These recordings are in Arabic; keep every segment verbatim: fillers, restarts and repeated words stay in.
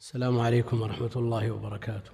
السلام عليكم ورحمة الله وبركاته.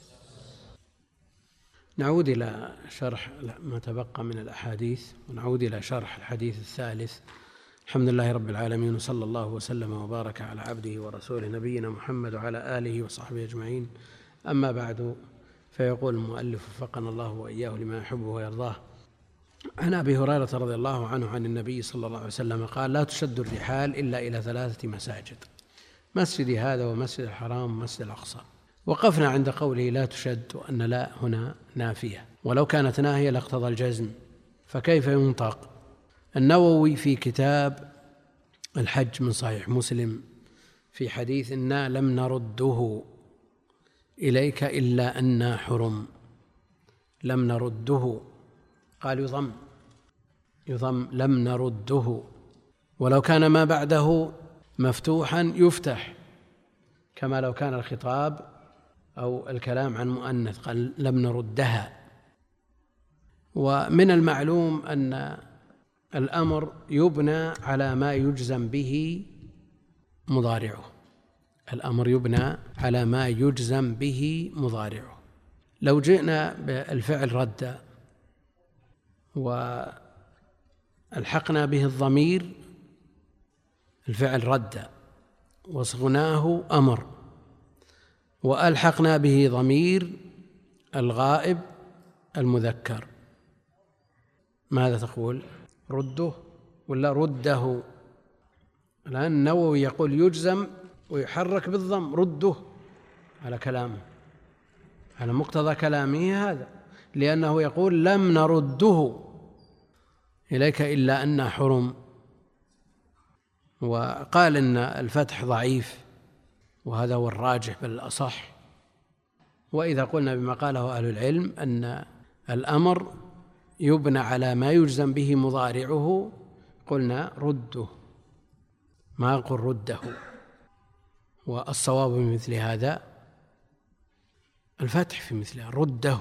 نعود إلى شرح ما تبقى من الأحاديث، ونعود إلى شرح الحديث الثالث. الحمد لله رب العالمين، وصلى الله وسلم وبارك على عبده ورسوله نبينا محمد وعلى آله وصحبه أجمعين. أما بعد، فيقول المؤلف وفقنا الله وإياه لما يحبه ويرضاه: عن أبي هريرة رضي الله عنه عن النبي صلى الله عليه وسلم قال: لا تشد الرحال إلا إلى ثلاثة مساجد، مسجد هذا ومسجد الحرام ومسجد الأقصى. وقفنا عند قوله لا تشد، وأن لا هنا نافية، ولو كانت ناهية لاقتضى الجزم، فكيف ينطق؟ النووي في كتاب الحج من صحيح مسلم في حديث إنا لم نرده إليك إلا أنا حرم، لم نرده، قال يضم يضم لم نرده، ولو كان ما بعده مفتوحا يفتح، كما لو كان الخطاب أو الكلام عن مؤنث قال لم نردها. ومن المعلوم أن الأمر يبنى على ما يجزم به مضارعه، الأمر يبنى على ما يجزم به مضارعه. لو جئنا بالفعل رد والحقنا به الضمير، الفعل رد وصغناه أمر، وألحقنا به ضمير الغائب المذكر، ماذا تقول؟ رده ولا رده؟ الآن النووي يقول يجزم ويحرك بالضم، رده، على كلامه، على مقتضى كلامه هذا، لأنه يقول لم نرده إليك إلا أن حرم. وقال إن الفتح ضعيف، وهذا هو الراجح بل الأصح. وإذا قلنا بما قاله أهل العلم أن الأمر يبنى على ما يجزم به مضارعه، قلنا رده، ما أقول رده. والصواب بمثل هذا الفتح في مثله، رده،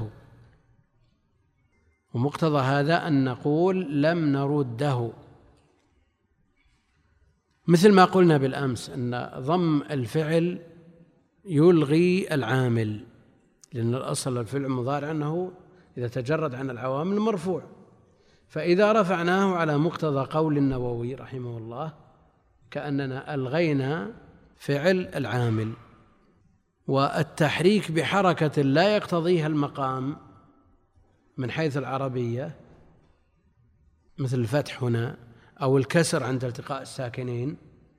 ومقتضى هذا أن نقول لم نرده، مثل ما قلنا بالأمس أن ضم الفعل يلغي العامل، لأن الأصل الفعل المضارع أنه إذا تجرد عن العوامل مرفوع، فإذا رفعناه على مقتضى قول النووي رحمه الله كأننا ألغينا فعل العامل. والتحريك بحركة لا يقتضيها المقام من حيث العربية، مثل الفتح هنا أو الكسر عند التقاء الساكنين،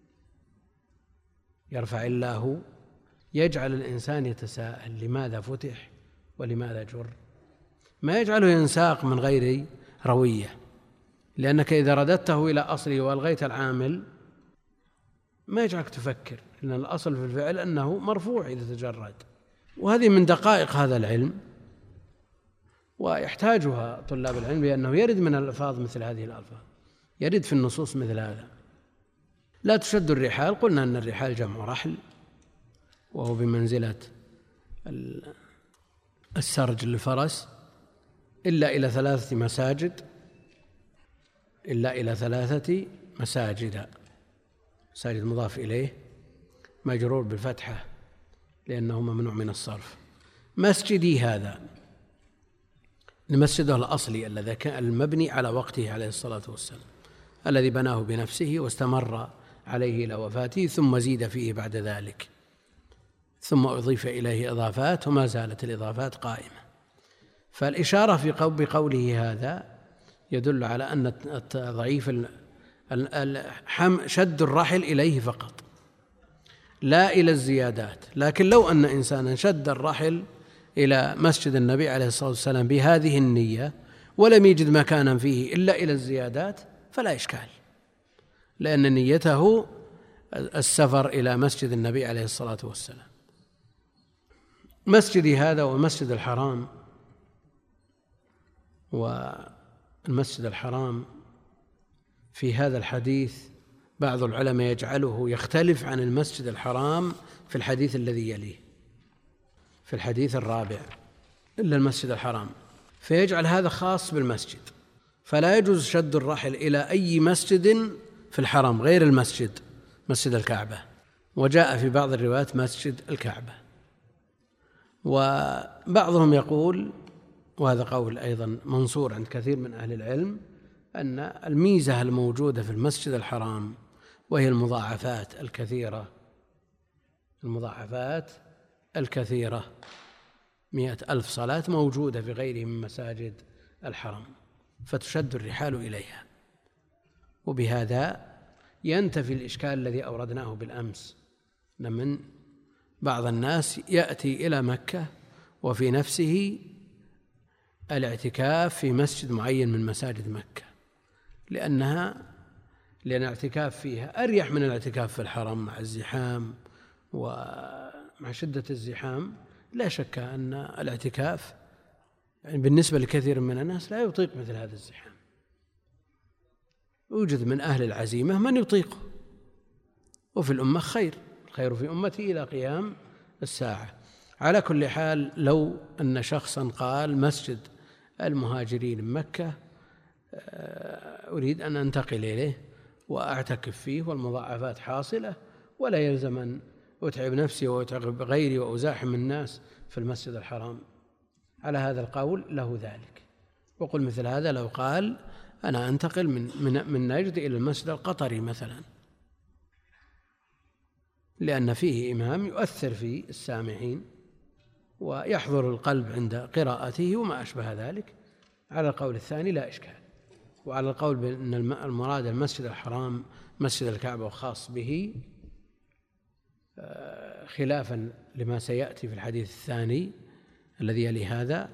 يرفع الله، يجعل الإنسان يتساءل لماذا فتح ولماذا جر، ما يجعله ينساق من غير روية، لأنك إذا رددته إلى أصله وألغيت العامل ما يجعلك تفكر، لأن الأصل في الفعل أنه مرفوع إذا تجرد. وهذه من دقائق هذا العلم، ويحتاجها طلاب العلم، لأنه يرد من الألفاظ مثل هذه الألفاظ، يرد في النصوص مثل هذا. لا تشد الرحال، قلنا أن الرحال جمع رحل، وهو بمنزلة السرج للفرس، إلا إلى ثلاثة مساجد، إلا إلى ثلاثة مساجد، مساجد مضاف إليه مجرور بالفتحة لأنه ممنوع من الصرف. مسجدي هذا لمسجده الأصلي الذي كان المبني على وقته عليه الصلاة والسلام، الذي بناه بنفسه واستمر عليه إلى وفاته، ثم زيد فيه بعد ذلك، ثم أضيف إليه إضافات، وما زالت الإضافات قائمة. فالإشارة في بقوله هذا يدل على أن الضعيف شد الرحل إليه فقط، لا إلى الزيادات. لكن لو أن إنسانا شد الرحل إلى مسجد النبي عليه الصلاة والسلام بهذه النية ولم يجد مكانا فيه إلا إلى الزيادات فلا إشكال، لأن نيته السفر إلى مسجد النبي عليه الصلاة والسلام. مسجدي هذا ومسجد الحرام، والمسجد الحرام في هذا الحديث بعض العلماء يجعله يختلف عن المسجد الحرام في الحديث الذي يليه، في الحديث الرابع، إلا المسجد الحرام، فيجعل هذا خاص بالمسجد، فلا يجوز شد الرحل إلى أي مسجد في الحرم غير المسجد، مسجد الكعبة، وجاء في بعض الروايات مسجد الكعبة. وبعضهم يقول، وهذا قول أيضا منصور عند كثير من أهل العلم، أن الميزة الموجودة في المسجد الحرام وهي المضاعفات الكثيرة المضاعفات الكثيرة مئة ألف صلاة موجودة في غيره من مساجد الحرم، فتشد الرحال إليها. وبهذا ينتفي الإشكال الذي أوردناه بالأمس، من بعض الناس يأتي إلى مكة وفي نفسه الاعتكاف في مسجد معين من مساجد مكة، لأنها لأن الاعتكاف فيها أريح من الاعتكاف في الحرم مع الزحام، ومع شدة الزحام لا شك أن الاعتكاف يعني بالنسبة لكثير من الناس لا يطيق مثل هذا الزحام. يوجد من أهل العزيمة من يطيقه، وفي الأمة خير، الخير في أمتي إلى قيام الساعة. على كل حال، لو أن شخصا قال مسجد المهاجرين مكة أريد أن أنتقل إليه وأعتكف فيه والمضاعفات حاصلة، ولا يلزم أن أتعب نفسي وأتعب غيري وأزاحم الناس في المسجد الحرام، على هذا القول له ذلك. وقل مثل هذا لو قال أنا أنتقل من, من, من نجد إلى المسجد القطري مثلا، لأن فيه إمام يؤثر في السامعين ويحضر القلب عند قراءته وما أشبه ذلك، على القول الثاني لا إشكال. وعلى القول بأن المراد المسجد الحرام مسجد الكعبة وخاص به، خلافا لما سيأتي في الحديث الثاني الذي يلي هذا،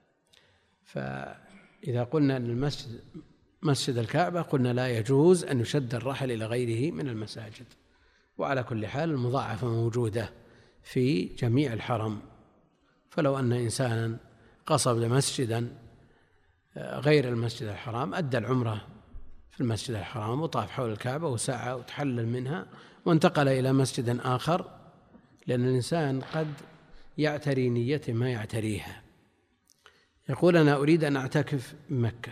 فإذا قلنا أن المسجد مسجد الكعبة قلنا لا يجوز أن يشد الرحل إلى غيره من المساجد. وعلى كل حال المضاعفة موجودة في جميع الحرم، فلو أن إنسانا قصد مسجدا غير المسجد الحرام أدى العمرة في المسجد الحرام وطاف حول الكعبة وسعى وتحلل منها وانتقل إلى مسجد آخر، لأن الإنسان قد يعتري نيته ما يعتريها. يقول أنا أريد أن أعتكف بمكة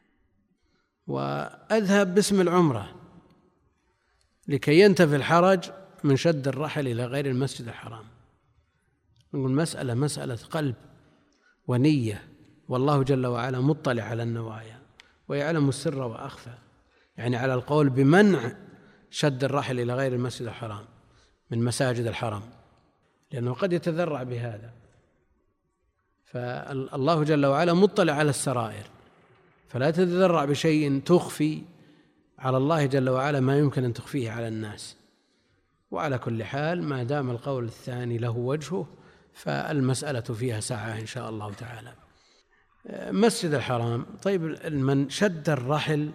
وأذهب باسم العمرة لكي ينتفي الحرج من شد الرحل إلى غير المسجد الحرام. نقول مسألة مسألة قلب ونية، والله جل وعلا مطلع على النوايا ويعلم السر وأخفى، يعني على القول بمنع شد الرحل إلى غير المسجد الحرام من مساجد الحرم، لأنه قد يتذرع بهذا. فالله جل وعلا مطلع على السرائر، فلا تتذرع بشيء تخفي على الله جل وعلا ما يمكن أن تخفيه على الناس. وعلى كل حال ما دام القول الثاني له وجهه فالمسألة فيها سعة إن شاء الله تعالى. مسجد الحرام، طيب من شد الرحل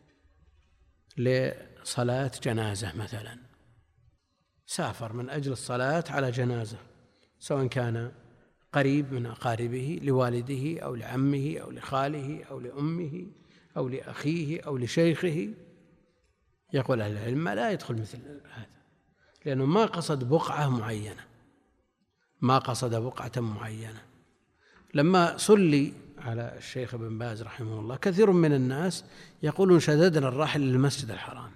لصلاة جنازة مثلا، سافر من أجل الصلاة على جنازة، سواء كان قريب من أقاربه لوالده أو لعمه أو لخاله أو لأمه أو لأخيه أو لشيخه، يقول أهل العلم لا يدخل مثل هذا، لأنه ما قصد بقعة معينة ما قصد بقعة معينة. لما صلي على الشيخ ابن باز رحمه الله كثير من الناس يقولون شددنا الرحل للمسجد الحرام،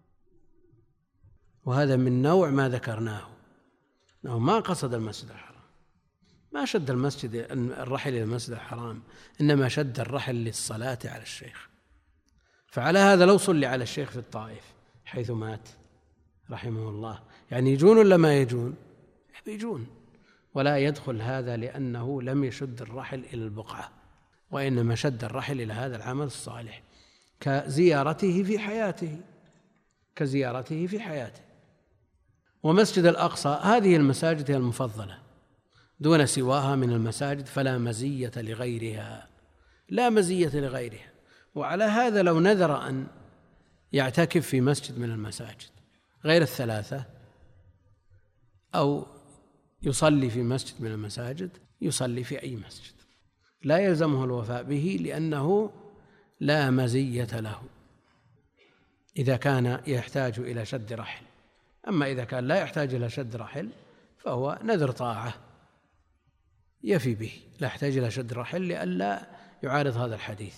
وهذا من نوع ما ذكرناه، أنه ما قصد المسجد الحرام، ما شد المسجد الرحل إلى المسجد الحرام، إنما شد الرحل للصلاة على الشيخ. فعلى هذا لو صلي على الشيخ في الطائف حيث مات رحمه الله، يعني يجون ولا ما يجون؟ يجون، ولا يدخل هذا لأنه لم يشد الرحل إلى البقعة، وإنما شد الرحل إلى هذا العمل الصالح كزيارته في حياته كزيارته في حياته. ومسجد الأقصى هذه المساجد هي المفضلة دون سواها من المساجد، فلا مزية لغيرها لا مزية لغيرها. وعلى هذا لو نذر أن يعتكف في مسجد من المساجد غير الثلاثة أو يصلي في مسجد من المساجد، يصلي في أي مسجد، لا يلزمه الوفاء به لأنه لا مزية له إذا كان يحتاج إلى شد رحل. أما إذا كان لا يحتاج إلى شد رحل فهو نذر طاعة يفي به، لا يحتاج إلى شد رحل لئلا يعارض هذا الحديث.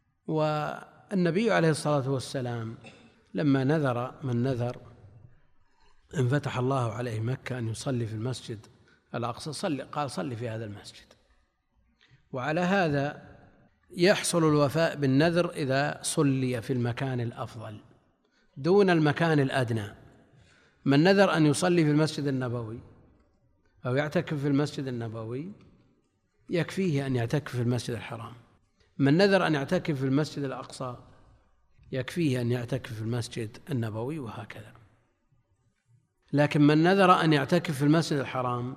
والنبي عليه الصلاة والسلام لما نذر من نذر إن فتح الله عليه مكة أن يصلي في المسجد الأقصى صلي، قال صلي في هذا المسجد. وعلى هذا يحصل الوفاء بالنذر إذا صلي في المكان الأفضل دون المكان الأدنى. من نذر أن يصلي في المسجد النبوي أو يعتكف في المسجد النبوي يكفيه أن يعتكف في المسجد الحرام. من نذر أن يعتكف في المسجد الأقصى يكفيه أن يعتكف في المسجد النبوي، وهكذا. لكن من نذر أن يعتكف في المسجد الحرام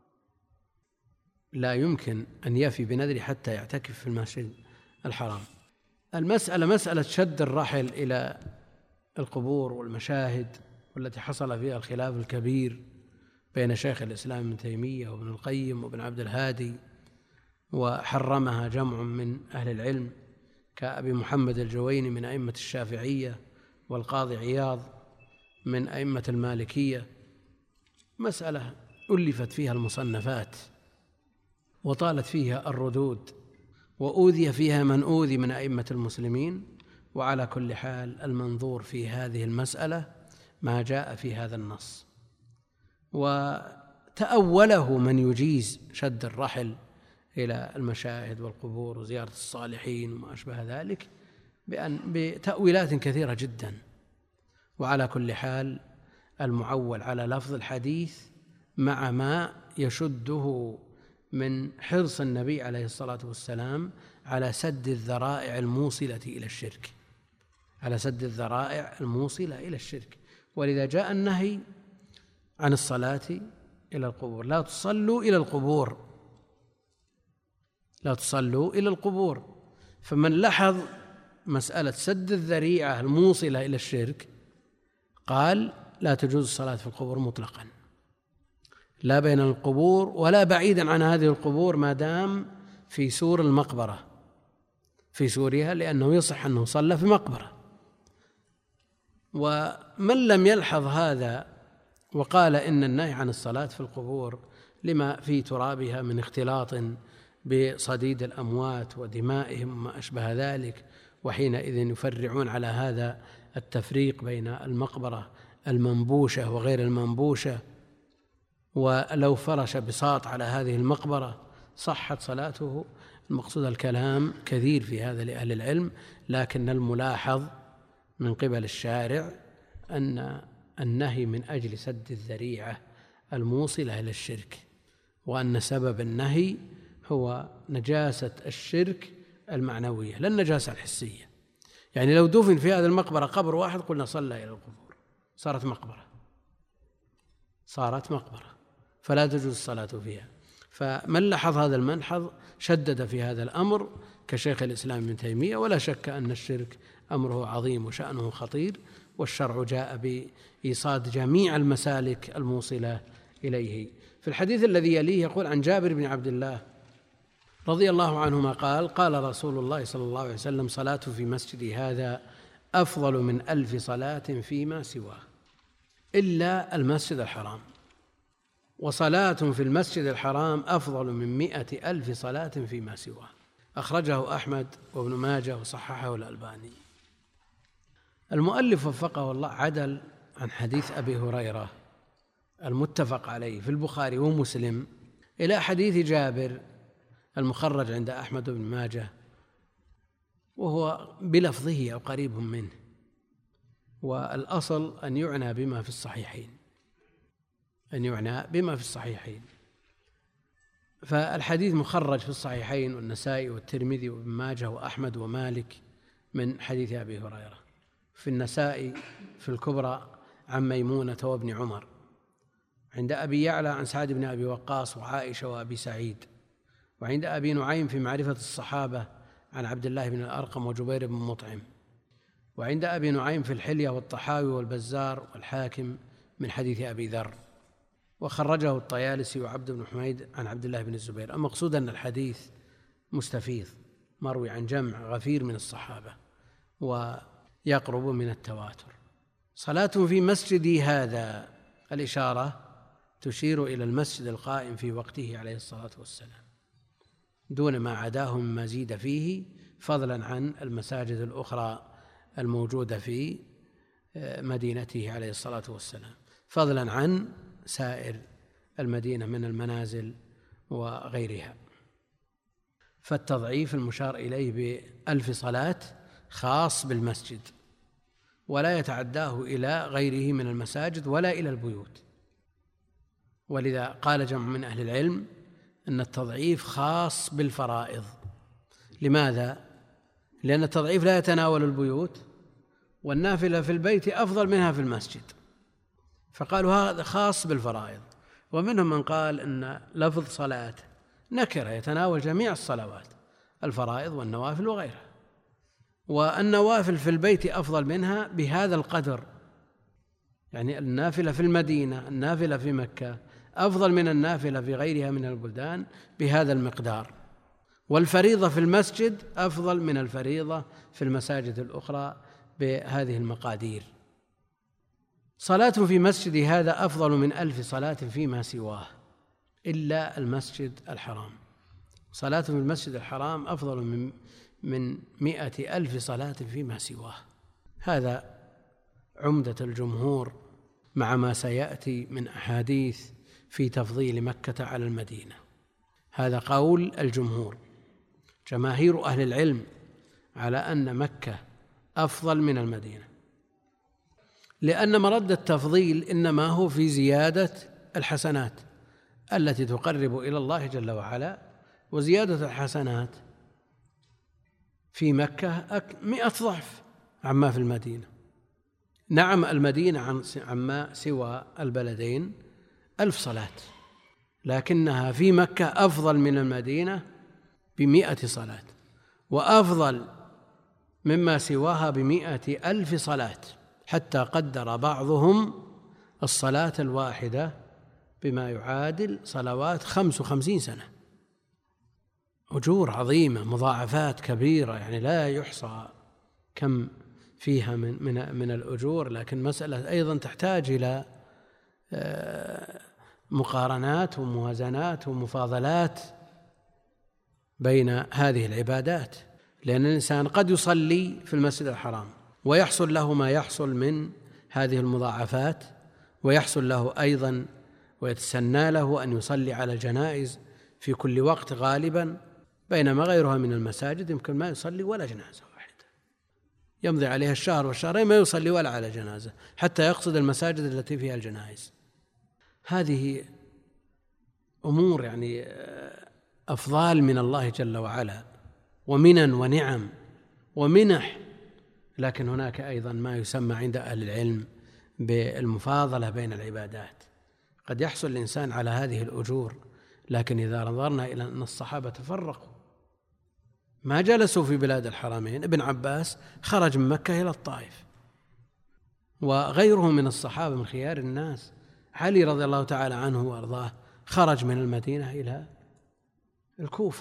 لا يمكن أن يفي بنذره حتى يعتكف في المسجد الحرام. المسألة مسألة شد الرحل إلى القبور والمشاهد، والتي حصل فيها الخلاف الكبير بين شيخ الإسلام ابن تيمية وابن القيم وابن عبد الهادي، وحرمها جمع من أهل العلم كأبي محمد الجويني من أئمة الشافعية والقاضي عياض من أئمة المالكية. مسألة ألفت فيها المصنفات وطالت فيها الردود وأوذي فيها من أوذي من أئمة المسلمين. وعلى كل حال المنظور في هذه المسألة ما جاء في هذا النص، وتأوله من يجيز شد الرحل إلى المشاهد والقبور وزيارة الصالحين وما أشبه ذلك بأن بتأويلات كثيرة جدا. وعلى كل حال المعول على لفظ الحديث مع ما يشده من حرص النبي عليه الصلاة والسلام على سد الذرائع الموصلة إلى الشرك، على سد الذرائع الموصلة إلى الشرك. ولذا جاء النهي عن الصلاة إلى القبور، لا تصلوا إلى القبور، لا تصلوا إلى القبور. فمن لاحظ مسألة سد الذريعة الموصلة إلى الشرك قال لا تجوز الصلاة في القبور مطلقا، لا بين القبور ولا بعيدا عن هذه القبور ما دام في سور المقبرة، في سورها، لأنه يصح أنه صلى في مقبرة. ومن لم يلحظ هذا وقال إن النهي عن الصلاة في القبور لما في ترابها من اختلاط بصديد الأموات ودمائهم وما أشبه ذلك، وحينئذ يفرعون على هذا التفريق بين المقبرة المنبوشة وغير المنبوشة، ولو فرش بساط على هذه المقبرة صحت صلاته. المقصود الكلام كثير في هذا لأهل العلم، لكن الملاحظ من قبل الشارع أن النهي من أجل سد الذريعة الموصلة إلى الشرك، وأن سبب النهي هو نجاسة الشرك المعنوية لا النجاسة الحسية. يعني لو دفن في هذه المقبرة قبر واحد قلنا صلى إلى القبور، صارت مقبرة، صارت مقبرة فلا تجوز الصلاة فيها. فمن لاحظ هذا المنحظ شدد في هذا الأمر كشيخ الإسلام ابن تيمية. ولا شك أن الشرك أمره عظيم وشأنه خطير، والشرع جاء بإيصاد جميع المسالك الموصلة إليه. في الحديث الذي يليه يقول عن جابر بن عبد الله رضي الله عنهما قال قال رسول الله صلى الله عليه وسلم صلاة في مسجدي هذا أفضل من ألف صلاة فيما سواه إلا المسجد الحرام، وصلاة في المسجد الحرام أفضل من مئة ألف صلاة فيما سواه. أخرجه أحمد وابن ماجه وصححه الألباني. المؤلف وفقه الله عدل عن حديث أبي هريرة المتفق عليه في البخاري ومسلم إلى حديث جابر المخرج عند أحمد وابن ماجه، وهو بلفظه أو قريب منه، والأصل أن يعنى بما في الصحيحين، أن يعنى بما في الصحيحين. فالحديث مخرج في الصحيحين والنسائي والترمذي وابن ماجه وأحمد ومالك من حديث أبي هريرة. في النسائي في الكبرى عن ميمونة وابن عمر، عند أبي يعلى عن سعد بن أبي وقاص وعائشة وأبي سعيد، وعند أبي نعيم في معرفة الصحابة عن عبد الله بن الأرقم وجبير بن مطعم، وعند أبي نعيم في الحلية والطحاوي والبزار والحاكم من حديث أبي ذر، وخرجه الطيالسي وعبد بن حميد عن عبد الله بن الزبير. المقصود أن الحديث مستفيض مروي عن جمع غفير من الصحابة ويقرب من التواتر. صلاة في مسجدي هذا، الإشارة تشير إلى المسجد القائم في وقته عليه الصلاة والسلام دون ما عداه مما زيد فيه، فضلا عن المساجد الأخرى الموجودة في مدينته عليه الصلاة والسلام. فضلا عن سائر المدينة من المنازل وغيرها. فالتضعيف المشار إليه بألف صلاة خاص بالمسجد، ولا يتعداه إلى غيره من المساجد ولا إلى البيوت. ولذا قال جمع من أهل العلم أن التضعيف خاص بالفرائض. لماذا؟ لأن التضعيف لا يتناول البيوت، والنافلة في البيت أفضل منها في المسجد، فقالوا هذا خاص بالفرائض. ومنهم من قال أن لفظ صلاة نكرة يتناول جميع الصلوات، الفرائض والنوافل وغيرها، والنوافل في البيت أفضل منها بهذا القدر. يعني النافلة في المدينة، النافلة في مكة أفضل من النافلة في غيرها من البلدان بهذا المقدار، والفريضة في المسجد أفضل من الفريضة في المساجد الأخرى بهذه المقادير. صلاة في مسجد هذا أفضل من ألف صلاة فيما سواه إلا المسجد الحرام. صلاة في المسجد الحرام أفضل من من مئة ألف صلاة فيما سواه. هذا عمدة الجمهور مع ما سيأتي من أحاديث في تفضيل مكة على المدينة. هذا قول الجمهور، جماهير أهل العلم على أن مكة أفضل من المدينة، لأن مرد التفضيل إنما هو في زيادة الحسنات التي تقرب إلى الله جل وعلا، وزيادة الحسنات في مكة مئة ضعف عما في المدينة. نعم المدينة عما سوى البلدين ألف صلاة، لكنها في مكة أفضل من المدينة بمئة صلاة، وأفضل مما سواها بمئة ألف صلاة، حتى قدر بعضهم الصلاة الواحدة بما يعادل صلوات خمس وخمسين سنة. أجور عظيمة، مضاعفات كبيرة، يعني لا يحصى كم فيها من من من الأجور. لكن مسألة أيضا تحتاج إلى مقارنات وموازنات ومفاضلات بين هذه العبادات، لأن الإنسان قد يصلي في المسجد الحرام ويحصل له ما يحصل من هذه المضاعفات، ويحصل له أيضا ويتسنى له أن يصلي على الجنائز في كل وقت غالبا، بينما غيرها من المساجد يمكن ما يصلي ولا جنازة واحدة، يمضي عليها الشهر والشهرين ما يصلي ولا على جنازة حتى يقصد المساجد التي فيها الجنائز. هذه أمور يعني أفضال من الله جل وعلا، ومنن ونعم ومنح. لكن هناك أيضا ما يسمى عند أهل العلم بالمفاضلة بين العبادات. قد يحصل الإنسان على هذه الأجور، لكن إذا نظرنا إلى أن الصحابة تفرقوا ما جلسوا في بلاد الحرمين. ابن عباس خرج من مكة إلى الطائف، وغيره من الصحابة من خيار الناس، علي رضي الله تعالى عنه وأرضاه خرج من المدينة إلى الكوفة،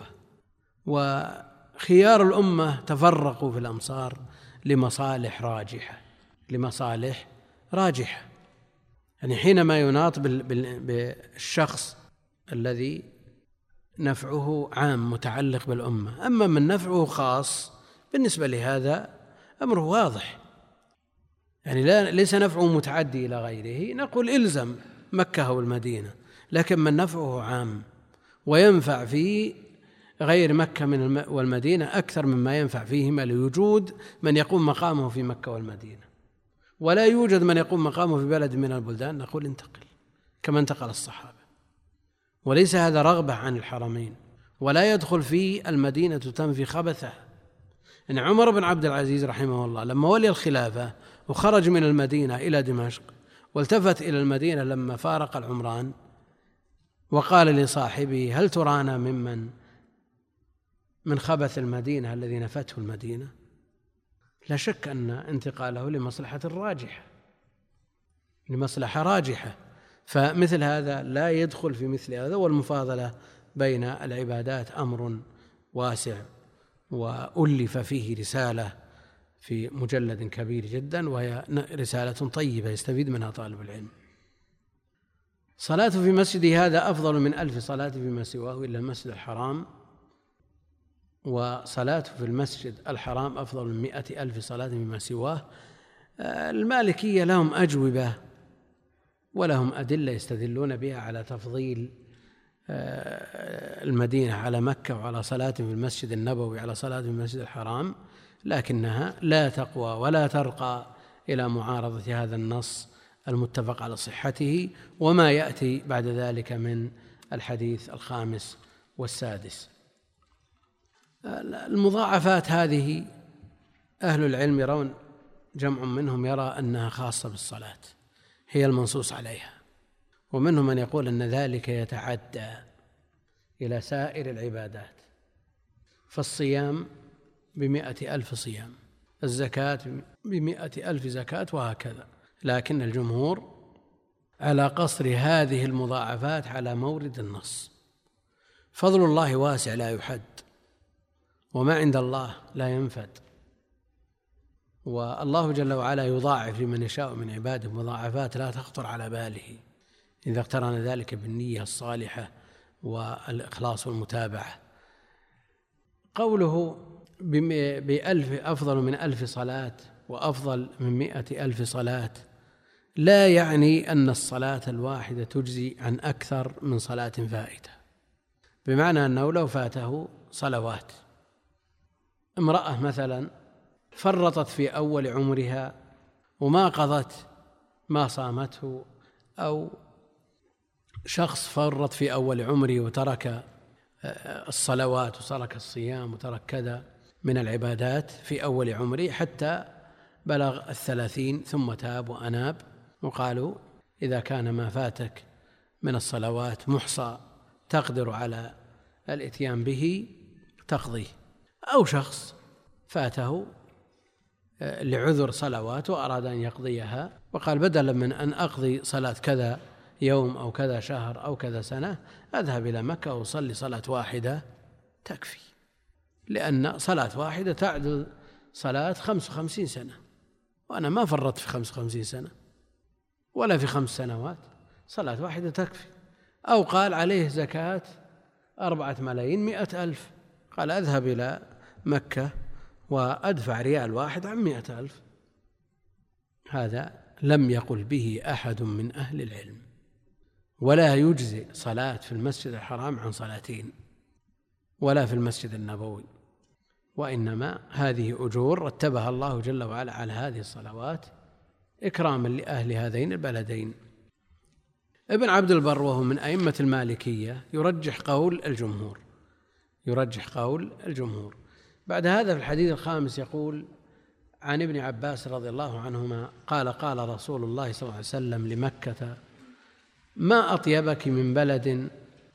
وخيار الأمة تفرقوا في الأمصار لمصالح راجحة لمصالح راجحة يعني حينما يناط بالشخص الذي نفعه عام متعلق بالأمة، أما من نفعه خاص بالنسبة لهذا أمره واضح، يعني لا ليس نفعه متعدي إلى غيره، نقول إلزم مكة والمدينة. لكن من نفعه عام وينفع في غير مكة من والمدينة أكثر مما ينفع فيهما، لوجود من يقوم مقامه في مكة والمدينة، ولا يوجد من يقوم مقامه في بلد من البلدان، نقول انتقل كما انتقل الصحابة. وليس هذا رغبة عن الحرمين، ولا يدخل في المدينة تنفي خبثه. إن عمر بن عبد العزيز رحمه الله لما ولي الخلافة وخرج من المدينة إلى دمشق، والتفت إلى المدينة لما فارق العمران وقال لصاحبه: هل ترانا ممن من خبث المدينة الذي نفته المدينة؟ لا شك أن انتقاله لمصلحة راجحة لمصلحة راجحة فمثل هذا لا يدخل في مثل هذا. والمفاضلة بين العبادات أمر واسع، وألف فيه رسالة في مجلد كبير جدا، وهي رسالة طيبة يستفيد منها طالب العلم. صلاة في مسجد هذا أفضل من ألف صلاة فيما سواه إلا المسجد الحرام، وصلاة في المسجد الحرام أفضل من مئة ألف صلاة فيما سواه. المالكية لهم أجوبة ولهم أدلة يستدلون بها على تفضيل المدينة على مكة وعلى صلاة في المسجد النبوي على صلاة في المسجد الحرام، لكنها لا تقوى ولا ترقى إلى معارضة هذا النص المتفق على صحته وما يأتي بعد ذلك من الحديث الخامس والسادس. المضاعفات هذه أهل العلم يرون، جمع منهم يرى أنها خاصة بالصلاة، هي المنصوص عليها، ومنهم من يقول أن ذلك يتعدى إلى سائر العبادات، فالصيام بمئة ألف صيام، الزكاة بمئة ألف زكاة، وهكذا. لكن الجمهور على قصر هذه المضاعفات على مورد النص. فضل الله واسع لا يحد، وما عند الله لا ينفد، والله جل وعلا يضاعف لمن يشاء من عباده مضاعفات لا تخطر على باله إذا اقترن ذلك بالنية الصالحة والإخلاص والمتابعة. قوله بألف أفضل من ألف صلاة وأفضل من مئة ألف صلاة لا يعني أن الصلاة الواحدة تجزي عن أكثر من صلاة فائتة، بمعنى أنه لو فاته صلوات، امرأة مثلا فرطت في أول عمرها وما قضت ما صامته، أو شخص فرط في أول عمره وترك الصلوات وترك الصيام وترك كذا من العبادات في أول عمره حتى بلغ الثلاثين ثم تاب وأناب، وقالوا إذا كان ما فاتك من الصلوات محصى تقدر على الإتيان به تقضيه. أو شخص فاته لعذر صلوات وأراد أن يقضيها وقال بدلا من أن أقضي صلاة كذا يوم أو كذا شهر أو كذا سنة أذهب إلى مكة وأصلي صلاة واحدة تكفي، لأن صلاة واحدة تعدل صلاة خمس وخمسين سنة، وأنا ما فرطت في خمس وخمسين سنة ولا في خمس سنوات، صلاة واحدة تكفي. أو قال عليه زكاة أربعة ملايين مئة ألف، قال أذهب إلى مكة وأدفع ريال واحد عن مئة ألف، هذا لم يقل به أحد من أهل العلم، ولا يجزئ صلاة في المسجد الحرام عن صلاتين ولا في المسجد النبوي، وإنما هذه أجور رتبها الله جل وعلا على هذه الصلوات إكراما لأهل هذين البلدين. ابن عبد البر وهو من أئمة المالكية يرجح قول الجمهور يرجح قول الجمهور بعد هذا في الحديث الخامس يقول عن ابن عباس رضي الله عنهما قال قال رسول الله صلى الله عليه وسلم لمكة ما أطيبك من بلد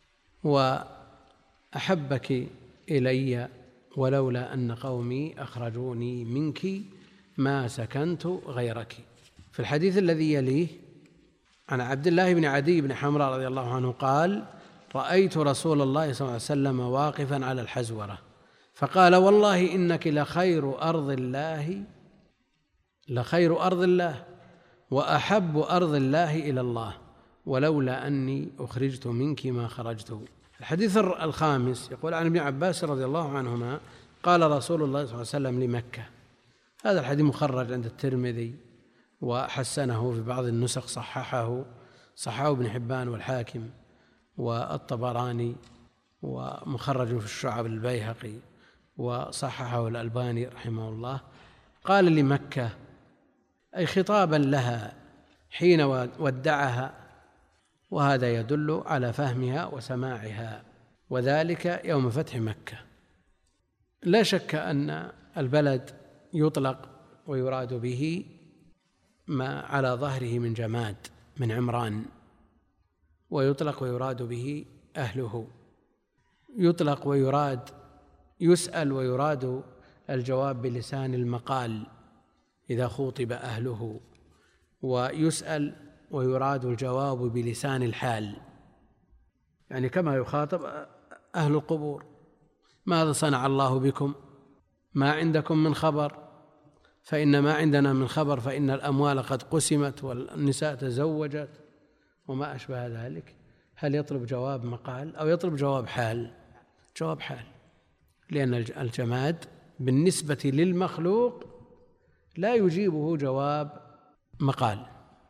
وأحبك إلي ولولا أن قومي أخرجوني منك ما سكنت غيرك. في الحديث الذي يليه عن عبد الله بن عدي بن حمراء رضي الله عنه قال رأيت رسول الله صلى الله عليه وسلم واقفا على الحزورة فقال والله إنك لخير أرض الله لخير أرض الله وأحب أرض الله إلى الله ولولا أني أخرجت منك ما خرجت. الحديث الخامس يقول عن ابن عباس رضي الله عنهما قال رسول الله صلى الله عليه وسلم لمكة. هذا الحديث مخرج عند الترمذي وحسنه في بعض النسخ، صححه صححه ابن حبان والحاكم والطبراني، ومخرج في الشعب البيهقي وصححه الألباني رحمه الله. قال لمكة أي خطابا لها حين ودعها، وهذا يدل على فهمها وسماعها، وذلك يوم فتح مكة. لا شك أن البلد يطلق ويراد به ما على ظهره من جماد من عمران، ويطلق ويراد به أهله، يطلق ويراد يسأل ويراد الجواب بلسان المقال إذا خوطب أهله، ويسأل ويراد الجواب بلسان الحال، يعني كما يخاطب أهل القبور ماذا صنع الله بكم؟ ما عندكم من خبر؟ فإن ما عندنا من خبر فإن الأموال قد قسمت والنساء تزوجت وما أشبه ذلك. هل يطلب جواب مقال أو يطلب جواب حال؟ جواب حال، لأن الجماد بالنسبة للمخلوق لا يجيبه جواب مقال،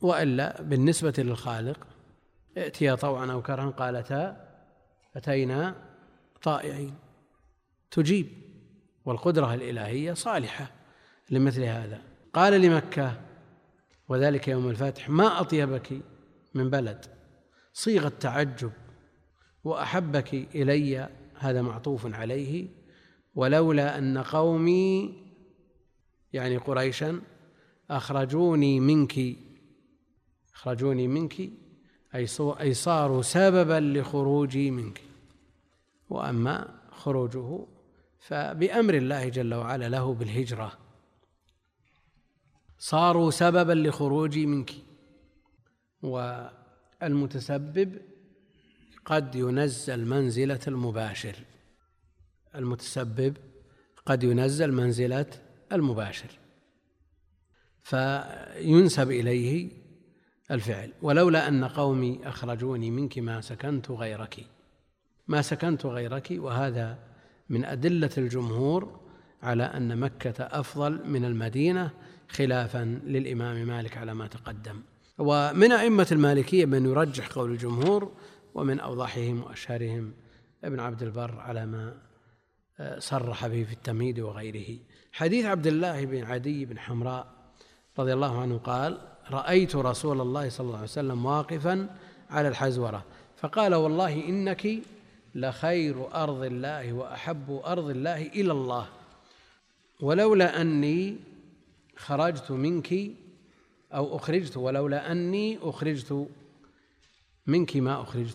وإلا بالنسبة للخالق ائتيا طوعا أو كرها قالتا أتينا طائعين، تجيب، والقدرة الإلهية صالحة لمثل هذا. قال لمكة وذلك يوم الفتح ما أطيبك من بلد، صيغة تعجب، وأحبك إلي هذا معطوف عليه، ولولا أن قومي يعني قريشا أخرجوني منك أخرجوني منك أي صاروا سببا لخروجي منك. وأما خروجه فبأمر الله جل وعلا له بالهجرة، صاروا سببا لخروجي منك. والمتسبب قد ينزل منزلة المباشر، المتسبب قد ينزل منزلة المباشر فينسب إليه الفعل. ولولا أن قومي أخرجوني منك ما سكنت غيرك، ما سكنت غيرك، وهذا من أدلة الجمهور على أن مكة أفضل من المدينة خلافا للإمام مالك على ما تقدم. ومن أئمة المالكية من يرجح قول الجمهور، ومن أوضحهم وأشهرهم ابن عبد البر على ما صرح به في التمهيد وغيره. حديث عبد الله بن عدي بن حمراء رضي الله عنه قال: رأيت رسول الله صلى الله عليه وسلم واقفا على الحزورة فقال: والله إنك لخير أرض الله وأحب أرض الله إلى الله، ولولا أني خرجت منك أو أخرجت ولولا أني أخرجت منك ما أخرجت.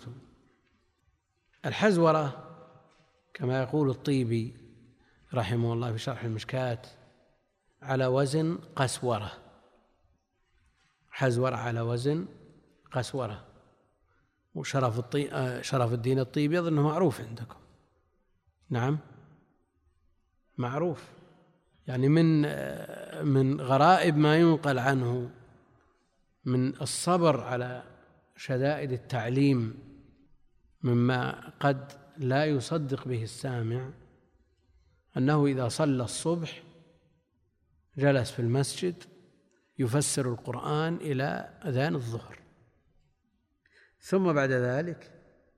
الحزورة كما يقول الطيبي رحمه الله في شرح المشكاة على وزن قسورة، حزورة على وزن قسورة. وشرف الطي... شرف الدين الطيبي أظنه معروف عندكم. نعم معروف، يعني من من غرائب ما ينقل عنه من الصبر على شدائد التعليم مما قد لا يصدق به السامع، أنه إذا صلى الصبح جلس في المسجد يفسر القرآن إلى أذان الظهر، ثم بعد ذلك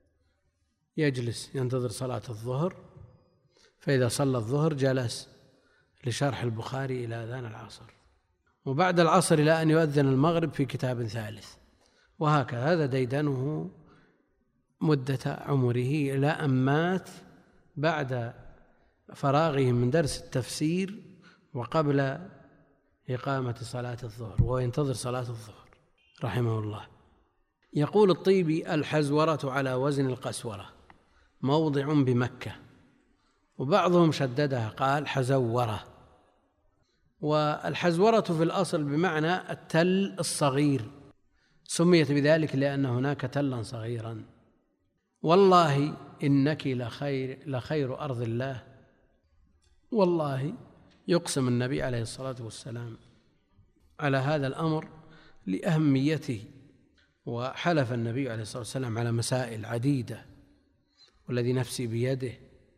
يجلس ينتظر صلاة الظهر، فإذا صلى الظهر جلس لشرح البخاري إلى أذان العصر، وبعد العصر إلى أن يؤذن المغرب في كتاب ثالث، وهكذا. هذا ديدنه مدة عمره إلى أن مات بعد فراغه من درس التفسير وقبل إقامة صلاة الظهر، وهو ينتظر صلاة الظهر رحمه الله. يقول الطيبي: الحزورة على وزن القسورة، موضع بمكة، وبعضهم شددها قال حزورة. والحزورة في الأصل بمعنى التل الصغير، سميت بذلك لأن هناك تلا صغيرا. والله إنك لخير, لخير أرض الله، والله يقسم النبي عليه الصلاة والسلام على هذا الأمر لأهميته، وحلف النبي عليه الصلاة والسلام على مسائل عديدة والذي نفسي بيده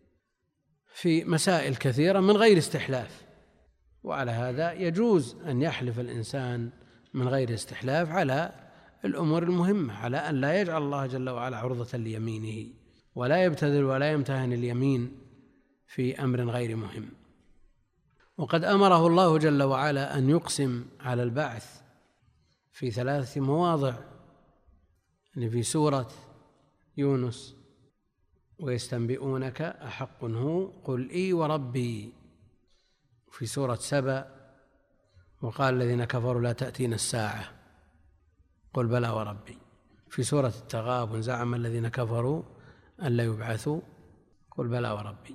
في مسائل كثيرة من غير استحلاف، وعلى هذا يجوز أن يحلف الإنسان من غير استحلاف على الأمور المهمة، على أن لا يجعل الله جل وعلا عرضة ليمينه، ولا يبتذل ولا يمتهن اليمين في أمر غير مهم. وقد أمره الله جل وعلا أن يقسم على البعث في ثلاثة مواضع، يعني في سورة يونس: ويستنبئونك أحق هو قل إي وربي، في سورة سبأ: وقال الذين كفروا لا تأتينا الساعة قل بلى وربي، في سورة التغابن: زعم الذين كفروا أن لا يبعثوا قل بلى وربي.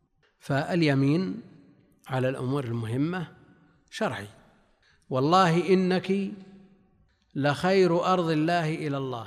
فاليمين على الأمور المهمة شرعي. والله إنك لخير أرض الله إلى الله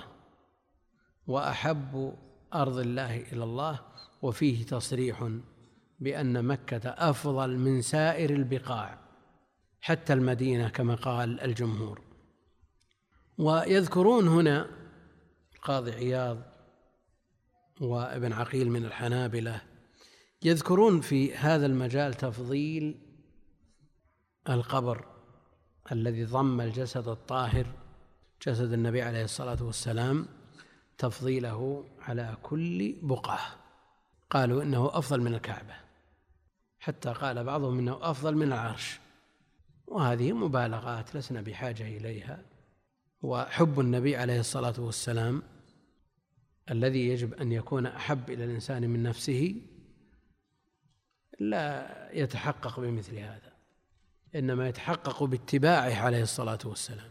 وأحب أرض الله إلى الله، وفيه تصريح بأن مكة أفضل من سائر البقاع حتى المدينة كما قال الجمهور. ويذكرون هنا القاضي عياض وابن عقيل من الحنابلة، يذكرون في هذا المجال تفضيل القبر الذي ضم الجسد الطاهر جسد النبي عليه الصلاة والسلام تفضيله على كل بقعة، قالوا إنه أفضل من الكعبة، حتى قال بعضهم إنه أفضل من العرش، وهذه مبالغات لسنا بحاجة إليها. وحب النبي عليه الصلاة والسلام الذي يجب أن يكون أحب إلى الإنسان من نفسه لا يتحقق بمثل هذا، إنما يتحقق باتباعه عليه الصلاة والسلام.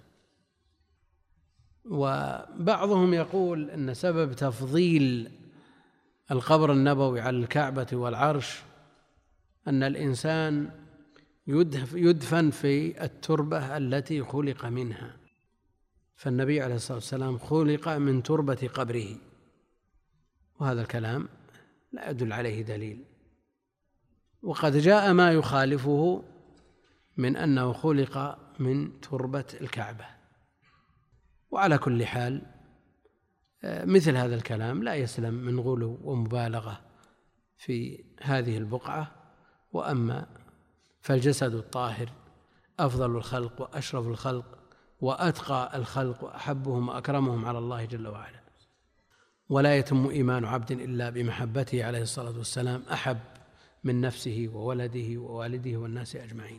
وبعضهم يقول أن سبب تفضيل القبر النبوي على الكعبة والعرش أن الإنسان يدفن في التربة التي خلق منها، فالنبي عليه الصلاة والسلام خلق من تربة قبره، وهذا الكلام لا يدل عليه دليل. وقد جاء ما يخالفه من أنه خلق من تربة الكعبة. وعلى كل حال مثل هذا الكلام لا يسلم من غلو ومبالغة في هذه البقعة. وأما فالجسد الطاهر أفضل الخلق وأشرف الخلق وأتقى الخلق وأحبهم وأكرمهم على الله جل وعلا، ولا يتم إيمان عبد إلا بمحبته عليه الصلاة والسلام أحب من نفسه وولده ووالده والناس أجمعين.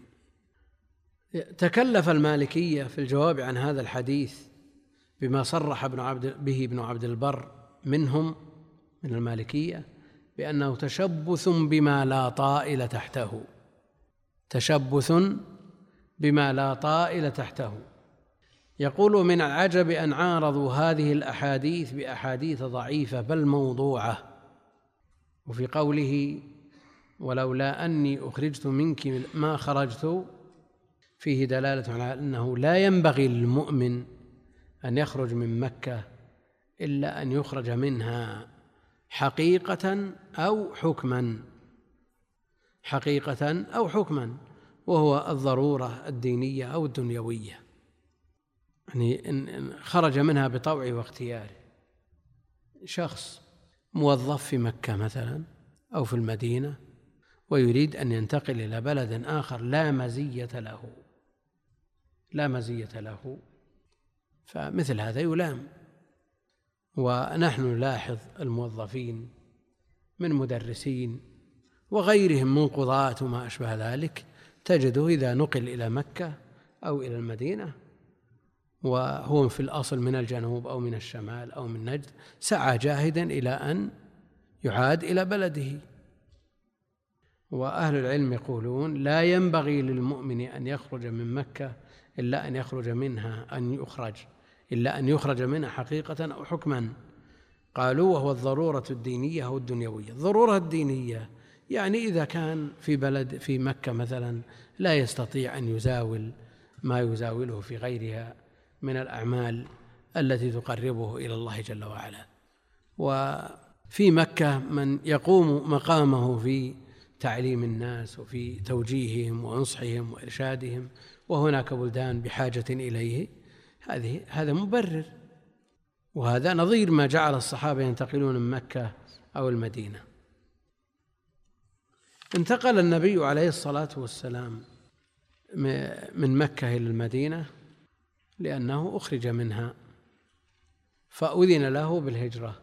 تكلف المالكية في الجواب عن هذا الحديث بما صرح ابن عبد به ابن عبد البر منهم من المالكية بأنه تشبث بما لا طائل تحته، تشبث بما لا طائل تحته. يقول: من العجب أن عارضوا هذه الأحاديث بأحاديث ضعيفة بل موضوعة. وفي قوله: ولولا أني أخرجت منك ما خرجت، فيه دلالة على أنه لا ينبغي للمؤمن أن يخرج من مكة إلا أن يخرج منها حقيقة أو حكما، حقيقة أو حكما، وهو الضرورة الدينية أو الدنيوية، يعني إن خرج منها بطوعه واختياره. شخص موظف في مكة مثلا أو في المدينة ويريد أن ينتقل إلى بلد آخر لا مزية له، لا مزية له، فمثل هذا يلام. ونحن نلاحظ الموظفين من مدرسين وغيرهم من قضاة وما أشبه ذلك، تجده إذا نقل إلى مكة أو إلى المدينة وهو في الأصل من الجنوب أو من الشمال أو من نجد، سعى جاهدا إلى أن يعاد إلى بلده. وأهل العلم يقولون: لا ينبغي للمؤمن أن يخرج من مكة إلا أن يخرج منها أن يخرج إلا أن يخرج منها حقيقة أو حكما. قالوا: وهو الضرورة الدينية أو الدنيوية. الضرورة الدينية يعني إذا كان في بلد في مكة مثلا لا يستطيع أن يزاول ما يزاوله في غيرها من الأعمال التي تقربه إلى الله جل وعلا، وفي مكة من يقوم مقامه في تعليم الناس وفي توجيههم وإنصحهم وإرشادهم، وهناك بلدان بحاجة إليه، هذه هذا مبرر. وهذا نظير ما جعل الصحابة ينتقلون من مكة أو المدينة. انتقل النبي عليه الصلاة والسلام من مكة إلى المدينة لأنه أخرج منها، فأذن له بالهجرة،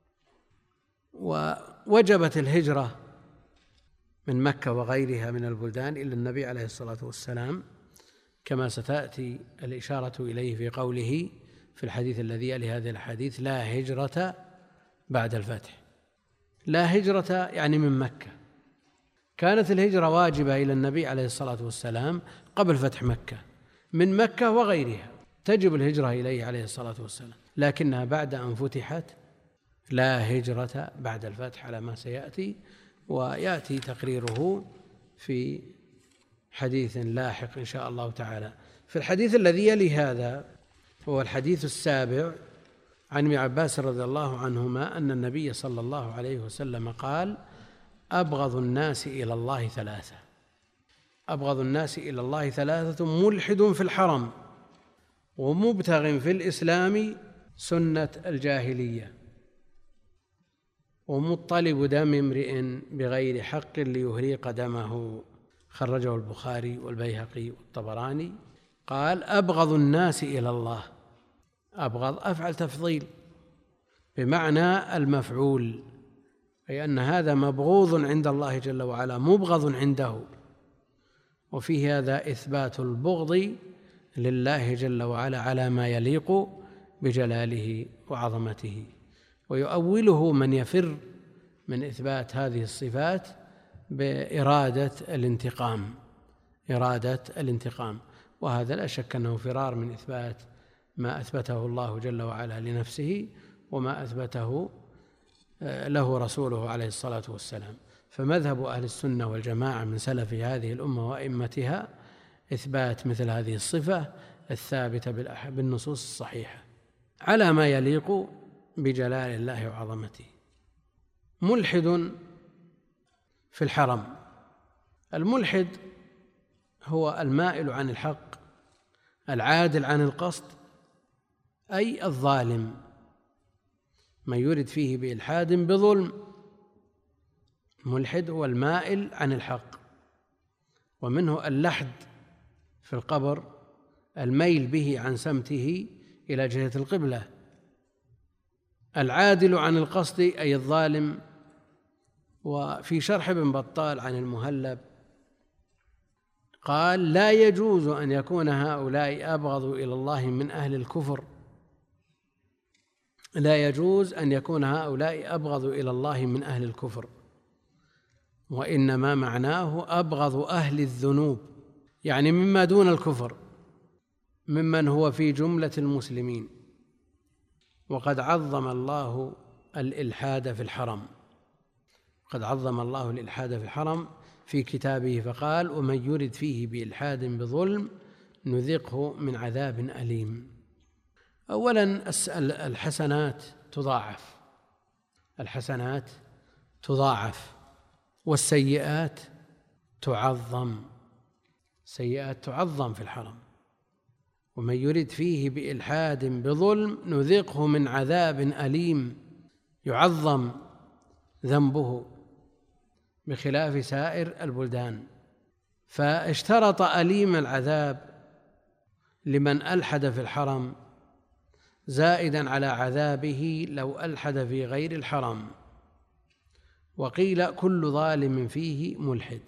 ووجبت الهجرة من مكة وغيرها من البلدان إلى النبي عليه الصلاة والسلام، كما ستأتي الإشارة إليه في قوله في الحديث الذي يلي هذه الحديث: لا هجرة بعد الفتح. لا هجرة يعني من مكة. كانت الهجرة واجبة إلى النبي عليه الصلاة والسلام قبل فتح مكة، من مكة وغيرها تجب الهجرة إليه عليه الصلاة والسلام، لكنها بعد أن فتحت لا هجرة بعد الفتح على ما سيأتي، ويأتي تقريره في حديث لاحق إن شاء الله تعالى. في الحديث الذي يلي هذا هو الحديث السابع عن ابن عباس رضي الله عنهما أن النبي صلى الله عليه وسلم قال: أبغض الناس إلى الله ثلاثة أبغض الناس إلى الله ثلاثة ملحد في الحرم ومبتغ في الإسلام سنة الجاهلية ومطلب دم امرئ بغير حق ليهريق دمه. خرجه البخاري والبيهقي والطبراني. قال: أبغض الناس إلى الله أبغض أفعل تفضيل بمعنى المفعول، أي أن هذا مبغوض عند الله جل وعلا مبغض عنده، وفي هذا إثبات البغض لله جل وعلا على ما يليق بجلاله وعظمته. ويؤوله من يفر من إثبات هذه الصفات بإرادة الانتقام، إرادة الانتقام، وهذا لا شك أنه فرار من إثبات ما أثبته الله جل وعلا لنفسه وما أثبته له رسوله عليه الصلاة والسلام. فمذهب أهل السنة والجماعة من سلف هذه الأمة وأئمتها إثبات مثل هذه الصفة الثابتة بالنصوص الصحيحة على ما يليق بجلال الله وعظمته. ملحد في الحرم، الملحد هو المائل عن الحق العادل عن القصد، أي الظالم، من يرد فيه بإلحاد بظلم. ملحد هو المائل عن الحق، ومنه اللحد في القبر، الميل به عن سمته إلى جهة القبلة. العادل عن القصد أي الظالم. وفي شرح ابن بطال عن المهلب قال: لا يجوز أن يكون هؤلاء أبغض إلى الله من أهل الكفر، لا يجوز أن يكون هؤلاء أبغض إلى الله من أهل الكفر، وإنما معناه أبغض أهل الذنوب، يعني مما دون الكفر، ممن هو في جملة المسلمين. وقد عظم الله الإلحاد في الحرم، قد عظم الله الإلحاد في الحرم في كتابه فقال: ومن يرد فيه بإلحاد بظلم نذقه من عذاب أليم. أولا الحسنات تضاعف، الحسنات تضاعف، والسيئات تعظم، السيئات تعظم في الحرم. ومن يرد فيه بإلحاد بظلم نذقه من عذاب أليم، يعظم ذنبه بخلاف سائر البلدان. فاشترط أليم العذاب لمن ألحد في الحرم زائدا على عذابه لو ألحد في غير الحرم. وقيل: كل ظالم فيه ملحد.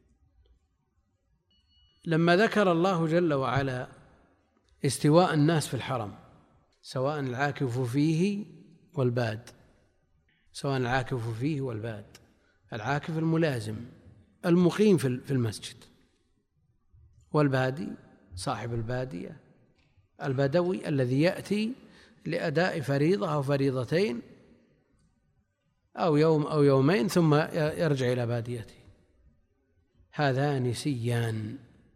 لما ذكر الله جل وعلا استواء الناس في الحرم، سواء العاكف فيه والباد، سواء العاكف فيه والباد، العاكف الملازم المقيم في المسجد، والبادي صاحب البادية البدوي الذي يأتي لأداء فريضة أو فريضتين أو يوم أو يومين ثم يرجع إلى باديته، هذان سيان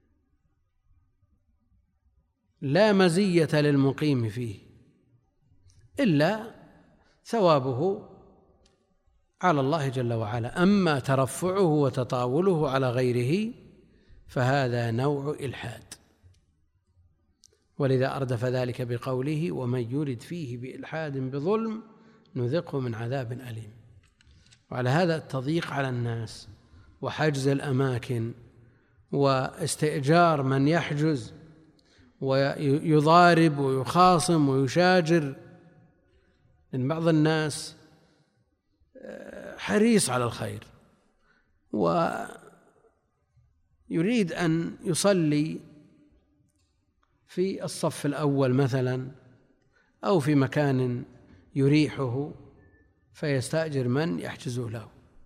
لا مزية للمقيم فيه إلا ثوابه على الله جل وعلا. أما ترفعه وتطاوله على غيره فهذا نوع إلحاد، ولذا أردف ذلك بقوله: ومن يرد فيه بإلحاد بظلم نذقه من عذاب أليم. وعلى هذا التضييق على الناس وحجز الأماكن واستئجار من يحجز ويضارب ويخاصم ويشاجر، لأن بعض الناس حريص على الخير ويريد أن يصلي في الصف الأول مثلا أو في مكان يريحه، فيستأجر من يحجز له.